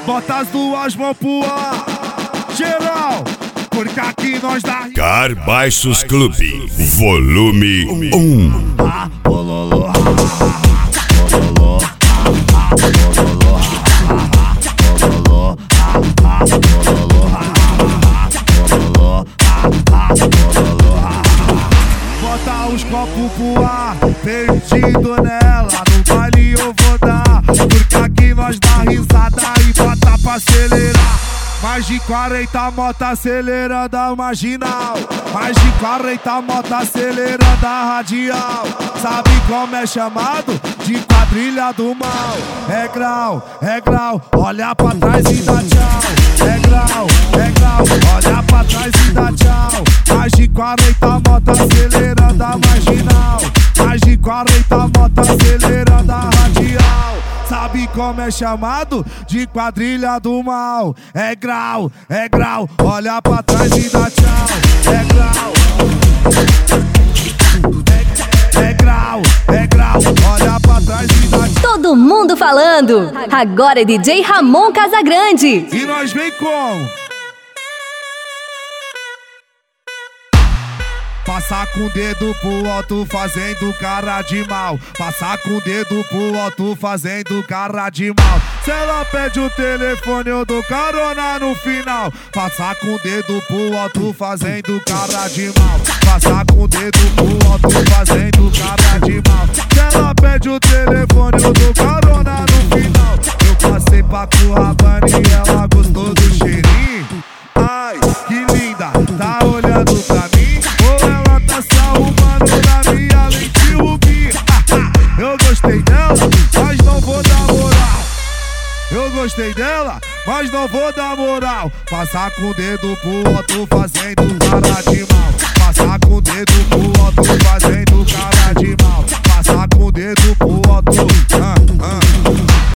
bota as duas mãos pro ar. Geral, porque aqui nós dá. Car Baixos Clube, volume 1. Bololô, bota os copos pro ar, perdido nela. No baile eu vou dar, porque aqui nós dá risada e bota pra acelerar. Mais de 40 moto acelerando a marginal, mais de 40 moto acelerando a radial. Sabe como é chamado? De quadrilha do mal. É grau, olha pra trás e dá tchau. É grau, olha pra trás e dá tchau. Mais de 40 moto acelerando a marginal, mais de 40 moto acelerando a radial. Sabe como é chamado? De quadrilha do mal. É grau, olha pra trás e dá tchau. É grau, olha pra trás e dá tchau. Todo mundo falando. Agora é DJ Ramon Casagrande. E nós vem como? Passar com o dedo pro alto fazendo cara de mal. Passar com o dedo pro alto fazendo cara de mal. Se ela pede o telefone eu dou carona no final. Passar com o dedo pro alto fazendo cara de mal. Passar com o dedo pro alto fazendo cara de mal. Se ela pede o telefone eu dou carona no final. Eu passei pra Currabana e ela gostou do cheirinho. Ai, que linda, tá olhando pra mim? Se arrumando na minha lente rubi. Eu gostei dela, mas não vou dar moral. Eu gostei dela, mas não vou dar moral. Passar com o dedo pro alto fazendo cara de mal.